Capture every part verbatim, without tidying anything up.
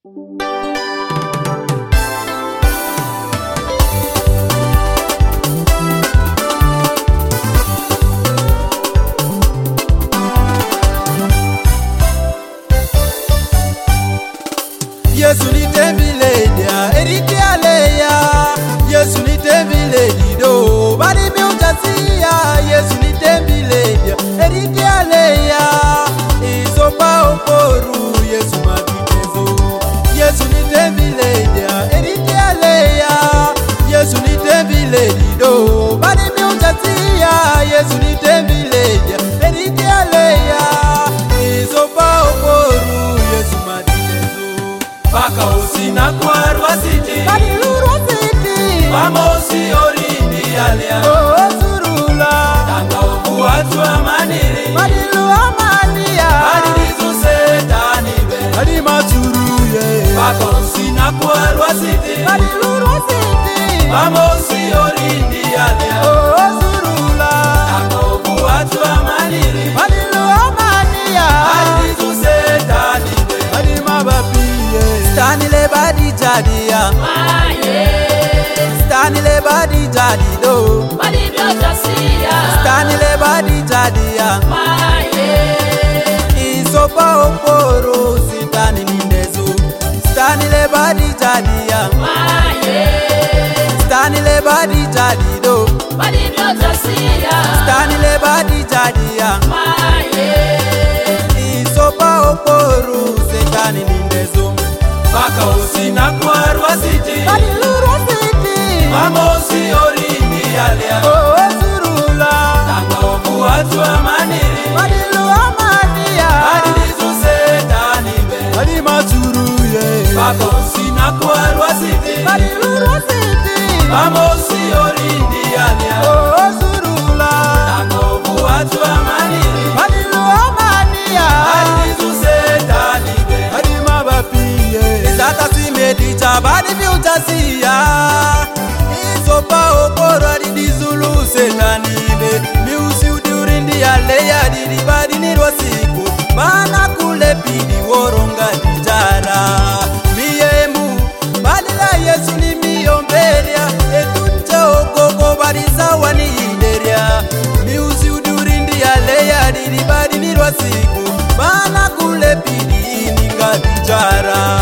Yesu ni tembiledia eritia leya. Yesu ni tembiledido bali miutasia. Yesu ni tembiledia eritia leya. Isopa oporu Yesu mabitezo. Yesu ni tembiledia eritia leya. Yesu ni tembiledido bali miutasia. Yesu ni tembiledia eritia leya. Isopa oporu Yesu mabitezo. Baka usina kwarwa siti Kadilurwa siti Mamosi orindi alia Oh surula Tanga obu watu amaniri Madilu amania Adilizu setani be Adi maturuye Baka usina kwarwa siti Kadilurwa siti Mamosi orindi alia Oh surula Tanga obu watu amaniri Madilu amania Adilizu setani be Adi mabapi Stani le badi jadia, Stani le badi jadi do, Stani le badi jadia, Isopa oporo sitani nindezo, Stani le badi jadia, Stani le badi jadi do, Stani le badi jadia, Isopa oporo sitani nindezo. Baka usina kwarwa siti Kadilurwa siti Mamosi orindi alia Oh surula Tanga obu watu amaniri Madilu amania Adilizu setani be Adi maturuye Baka usina kwarwa siti Kadilurwa siti Mamosi orindi alia Oh surula Tanga obu watu amaniri Madilu amania Adilizu setani be Adi mabapiye Zata si medita badi viutasia. Isopa opora di dizulu setanibe. Miusi udurindi aleya di badi nirwasiku. Bana kule pidi woronga dijara. Miemu badi la Yesu ni miomberia. Etunche okoko badi sawa ni hideria. Miusi udurindi aleya di badi nirwasiku. Bana kule pidi ininga dijara.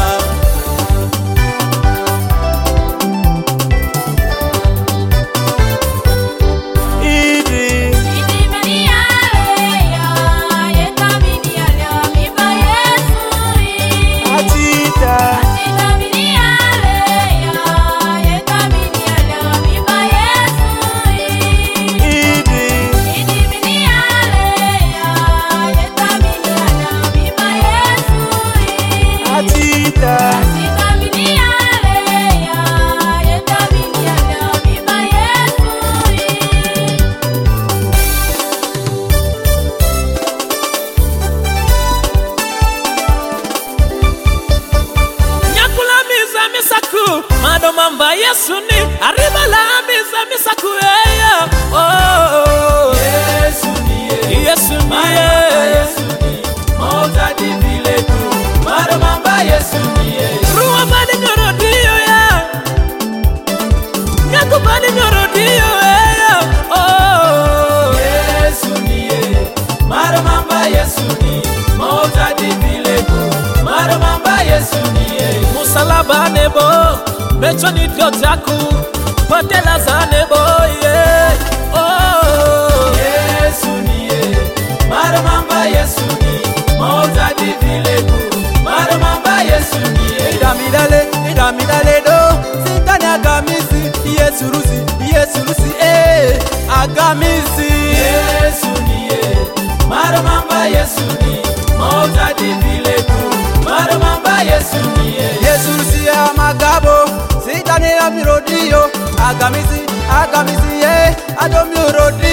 Mado mamba Yesu ni arriba la misa misaku eya. Oh Yesu ni Yesu ni Yesu ni Mota di vile tu Mado mamba Yesu ni Ruwa bali nyorodio ya Nyaku bali nyorodio eya. Oh Yesu ni Mado mamba Yesu ni Mota di vile tu Mado mamba Yesu ni Musalaba nebo Becho ni diotaku Potela za nebo yeah. Oh Yesu ni Mado mamba Yesu ni Mota di vile tu Mado mamba Yesu ni Idamidale, idamidale do Sitani agamisi Yesu rusi, Yesu rusi eh Agamisi Yesu ni Mado mamba Yesu ni Mota di vile tu Mado mamba Yesu ni Yesu rusi ya magabo Sitani ya mirodio Agamisi, agamisi eh Adomi rodio